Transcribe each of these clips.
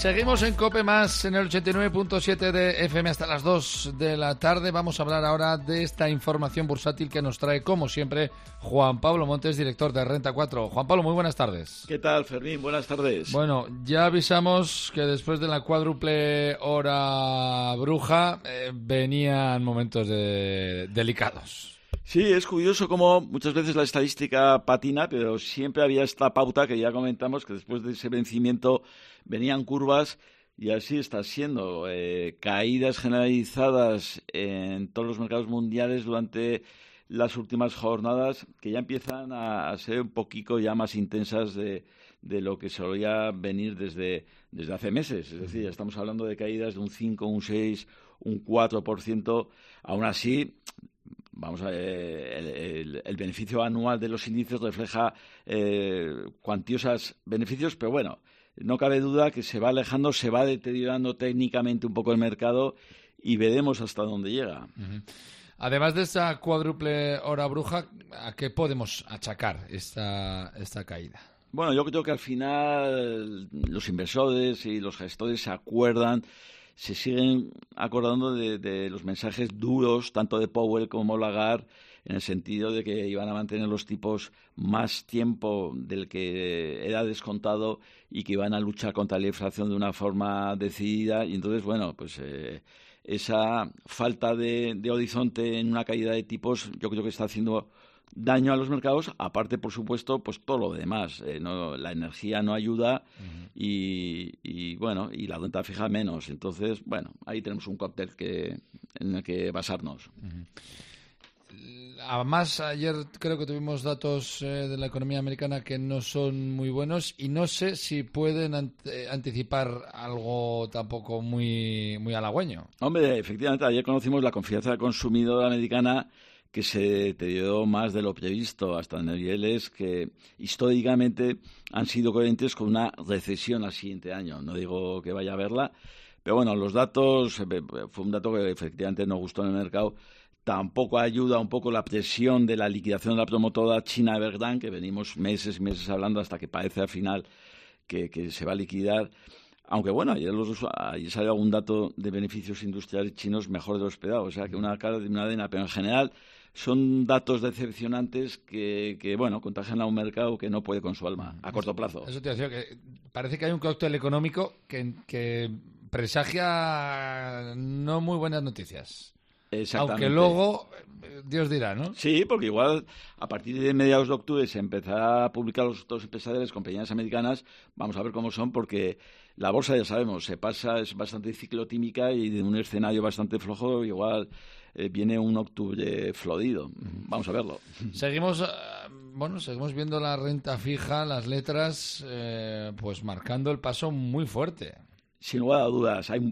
Seguimos en COPE Más, en el 89.7 de FM hasta las 2 de la tarde. Vamos a hablar ahora de esta información bursátil que nos trae, como siempre, Juan Pablo Montes, director de Renta 4. Juan Pablo, muy buenas tardes. ¿Qué tal, Fermín? Buenas tardes. Bueno, ya avisamos que después de la cuádruple hora bruja venían momentos delicados. Sí, es curioso cómo muchas veces la estadística patina, pero siempre había esta pauta que ya comentamos, que después de ese vencimiento venían curvas y así está siendo. Caídas generalizadas en todos los mercados mundiales durante las últimas jornadas que ya empiezan a ser un poquito ya más intensas de lo que solía venir desde hace meses. Es decir, ya estamos hablando de caídas de un 5, un 6, un 4%. Aún así, vamos a ver, el beneficio anual de los índices refleja cuantiosos beneficios, pero bueno, no cabe duda que se va alejando, se va deteriorando técnicamente un poco el mercado y veremos hasta dónde llega. Uh-huh. Además de esa cuádruple hora bruja, ¿a qué podemos achacar esta caída? Bueno, yo creo que al final los inversores y los gestores se siguen acordando de los mensajes duros, tanto de Powell como Lagarde, en el sentido de que iban a mantener los tipos más tiempo del que era descontado y que iban a luchar contra la inflación de una forma decidida. Y entonces, bueno, pues esa falta de horizonte en una caída de tipos yo creo que está haciendo daño a los mercados, aparte, por supuesto, pues todo lo demás. La energía no ayuda y bueno, y la renta fija menos. Entonces, bueno, ahí tenemos un cóctel en el que basarnos. Uh-huh. Además, ayer creo que tuvimos datos de la economía americana que no son muy buenos y no sé si pueden anticipar algo tampoco muy, muy halagüeño. Hombre, efectivamente, ayer conocimos la confianza del consumidor americana, que se deterioró más de lo previsto, hasta niveles que históricamente han sido coherentes con una recesión al siguiente año. No digo que vaya a verla, pero bueno, los datos, fue un dato que efectivamente no gustó en el mercado. Tampoco ayuda un poco la presión de la liquidación de la promotora China Evergrande, que venimos meses y meses hablando hasta que parece al final que se va a liquidar. Aunque bueno, ayer salió algún dato de beneficios industriales chinos mejor de lo esperado, o sea que una cara de una arena, pero en general son datos decepcionantes que bueno, contagian a un mercado que no puede con su alma a corto plazo. Eso te decía, que parece que hay un cóctel económico que presagia no muy buenas noticias. Exactamente. Aunque luego, Dios dirá, ¿no? Sí, porque igual a partir de mediados de octubre se empezará a publicar los datos empresariales, compañías americanas, vamos a ver cómo son, porque la bolsa, ya sabemos, es bastante ciclotímica y de un escenario bastante flojo, igual viene un octubre florido. Vamos a verlo. Seguimos viendo la renta fija, las letras, pues marcando el paso muy fuerte. Sin lugar a dudas, hay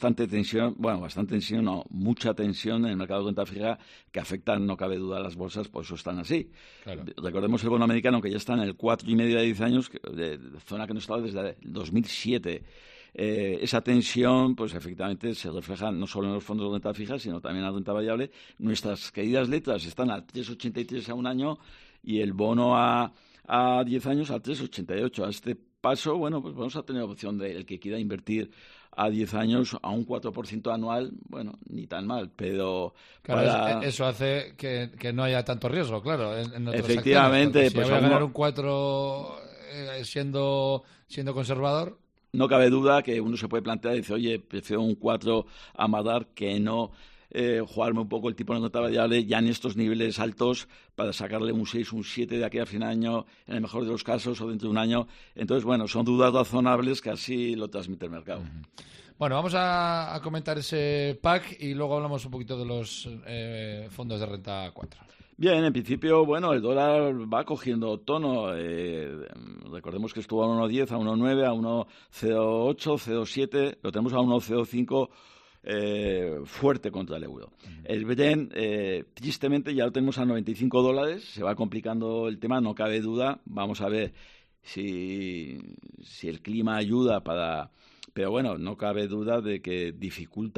mucha tensión en el mercado de renta fija que afecta, no cabe duda, a las bolsas, por eso están así. Claro. Recordemos el bono americano, que ya está en el 4,5 de 10 años, de zona que no estaba desde 2007. Esa tensión, pues efectivamente, se refleja no solo en los fondos de renta fija, sino también en la renta variable. Nuestras queridas letras están al 3,83 a un año y el bono a 10 años al 3,88. A este paso, bueno, pues vamos a tener la opción de el que quiera invertir a 10 años a un 4% anual, bueno, ni tan mal, pero claro, eso hace que no haya tanto riesgo, claro, en otras efectivamente, acciones, pues si voy a ganar un 4 siendo conservador. No cabe duda que uno se puede plantear y decir, oye, prefiero un 4 a Madar que no jugarme un poco el tipo de nota variable ya en estos niveles altos para sacarle un 6, un 7 de aquí a fin de año, en el mejor de los casos, o dentro de un año. Entonces, bueno, son dudas razonables que así lo transmite el mercado. Bueno, vamos a comentar ese pack y luego hablamos un poquito de los fondos de renta 4. Bien, en principio, bueno, el dólar va cogiendo tono. Recordemos que estuvo a 1,10, a 1,9, a 1,08, 0,7, lo tenemos a 1,05 fuerte contra el euro. El Brent, tristemente, ya lo tenemos a $95, se va complicando el tema, no cabe duda. Vamos a ver si el clima ayuda para... Pero bueno, no cabe duda de que dificulta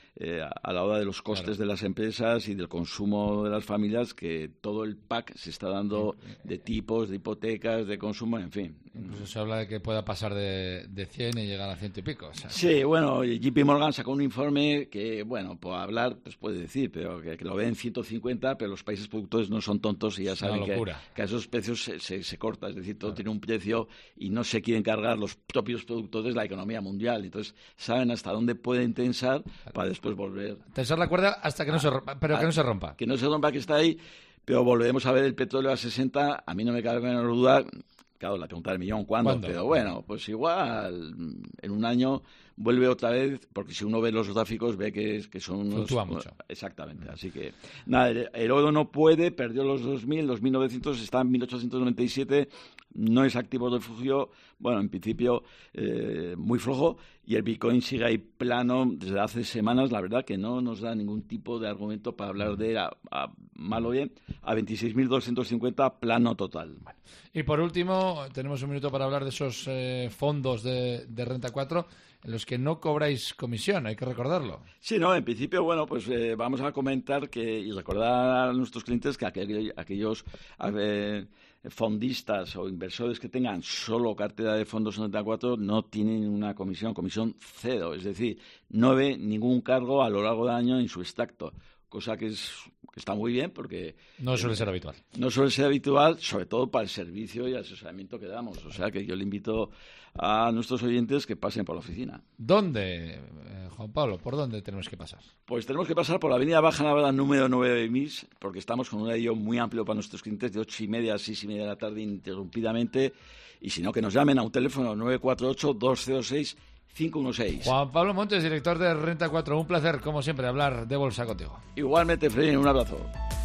a la hora de los costes de las empresas y del consumo de las familias, que todo el pack se está dando de tipos, de hipotecas, de consumo, en fin. Incluso se habla de que pueda pasar de 100 y llegar a 100 y pico. O sea, sí, bueno, JP Morgan sacó un informe que, bueno, por hablar, pues puede decir, pero que lo ven 150, pero los países productores no son tontos y ya saben que a esos precios se corta, es decir, todo tiene un precio y no se quieren cargar los propios productores la economía mundial. Entonces, saben hasta dónde pueden tensar para después volver. Tensar la cuerda hasta que no se rompa, pero que no se rompa. Que no se rompa, que está ahí, pero volveremos a ver el petróleo a 60, a mí no me cabe menor duda. Claro, la pregunta del millón, ¿cuándo? Pero bueno, pues igual en un año vuelve otra vez, porque si uno ve los gráficos ve que son unos... Fluctúa mucho. Exactamente, así que nada, el oro no puede, perdió los 2.000, los 1.900, está en 1.897, no es activo de refugio, bueno, en principio muy flojo, y el Bitcoin sigue ahí plano desde hace semanas, la verdad que no nos da ningún tipo de argumento para hablar de él, mal o bien, a 26.250, plano total. Bueno. Y por último, tenemos un minuto para hablar de esos fondos de Renta 4 en los que no cobráis comisión, hay que recordarlo. Sí, no, en principio, bueno, pues vamos a comentar y recordar a nuestros clientes que aquellos fondistas o inversores que tengan solo cartera de fondos en Renta 4 no tienen una comisión cero, es decir, no ve ningún cargo a lo largo del año en su extracto, cosa que está muy bien porque... No suele ser habitual. No suele ser habitual, sobre todo para el servicio y asesoramiento que damos. O sea que yo le invito a nuestros oyentes que pasen por la oficina. ¿Dónde, Juan Pablo? ¿Por dónde tenemos que pasar? Pues tenemos que pasar por la avenida Baja Navarra número 9 MIS, porque estamos con un horario muy amplio para nuestros clientes de 8:30 a 6:30 de la tarde ininterrumpidamente. Y si no, que nos llamen a un teléfono 948-206-516. Juan Pablo Montes, director de Renta 4. Un placer, como siempre, hablar de bolsa contigo. Igualmente, Freddy, un abrazo.